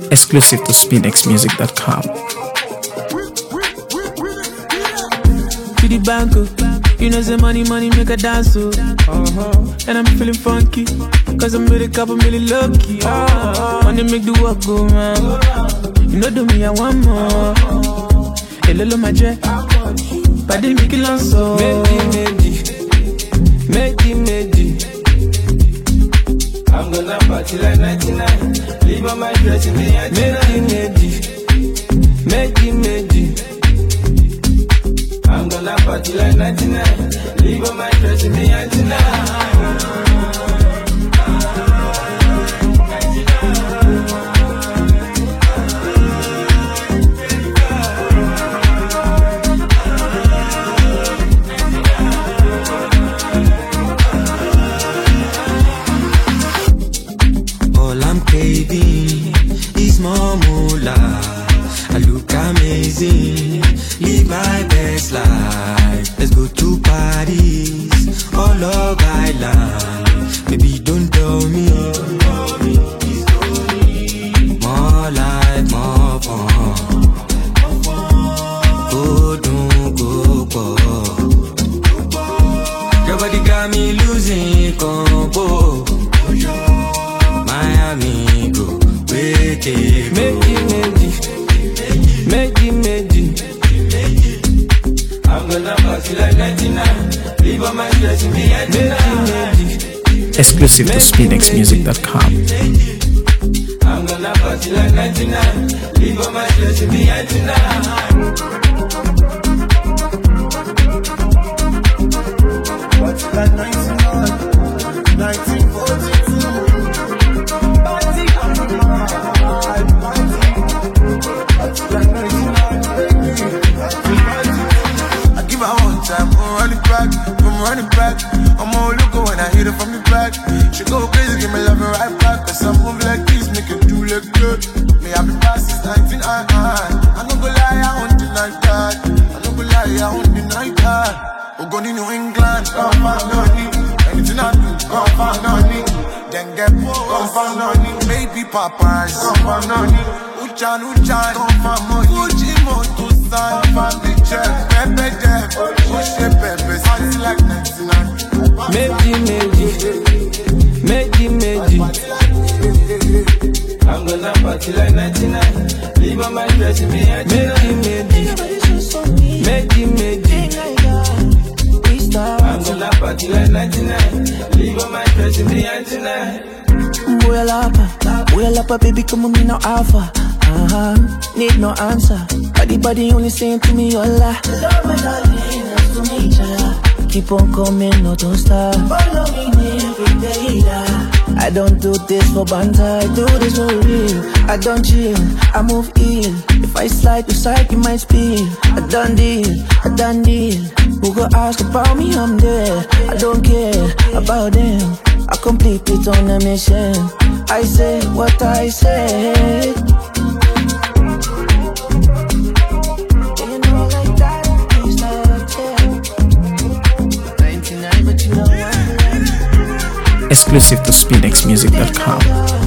Exclusive to SpinXmusic.com. To the bank, you know, say money make a dance, so. And I'm feeling funky, cause I'm with a couple million lucky. Money make the work go round. You know, do me, I want more. A little my jet, but they make it long, so. Medi. I'm gonna party like 99. Leave on my dress in the Medi. I'm gonna party like 99. Leave on my dress in the All I'm craving is more moolah. I look amazing, live my best life. Let's go to Paris or Love Island. Baby, don't tell me. More life, more fun. Go, don't go, go. Your body got me losing control. Miami go, wait it. Medi. I'm gonna party like 99. Leave on my dress in the Exclusive to SpinXmusic.com. I'm gonna party like 99. Leave on my dress in the Party like 99, 1942. Party on the mind. Party like 99, baby. I give her one time, I'm running back. I'm all looking when I hit her from the back. She go crazy, give me love right back. Cause I move like this, make it do look good. Me I be past since 1999. I don't go lie, I won't deny that. We go to New England, come find money. Anything I do, come find money. Then get come find money. Baby Popeyes, come find money. Uchan, come find money. Gucci Moto San, find the check. Pepe Jeff, push the pepe. Party like 99. Medi. I'm gonna party like 99. Leave on my dress in the Medi. I'm gonna party like 99. Leave on my dress in the Boy, lapa, baby, come on, me no alpha. Need no answer. Body only saying to me, hola. Love my darling, nice to meet ya. Keep on coming, no don't stop. Follow me every day. I don't do this for banter, I do this for real. I don't chill, I move ill. If I slide to side, you might spill. I done deal. Who go ask about me, I'm there. I don't care about them. I complete it on a mission. I say what I say. Exclusive to SpinXmusic.com.